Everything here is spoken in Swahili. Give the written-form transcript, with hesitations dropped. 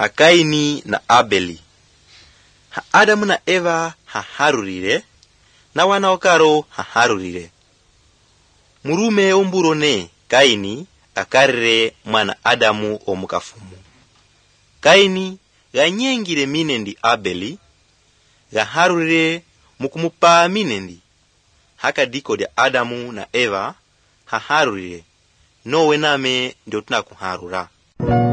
Kaini na Abeli. Adamu na Eva haharurire na wana okaro haharurire. Murume omburone Kaini akarire mwana Adamu omukafumu. Kaini ganyengire minendi Abeli gaharurire mukumupa minendi. Hakadiko dia Adamu na Eva haharurire nowe name ndio tunakuharura.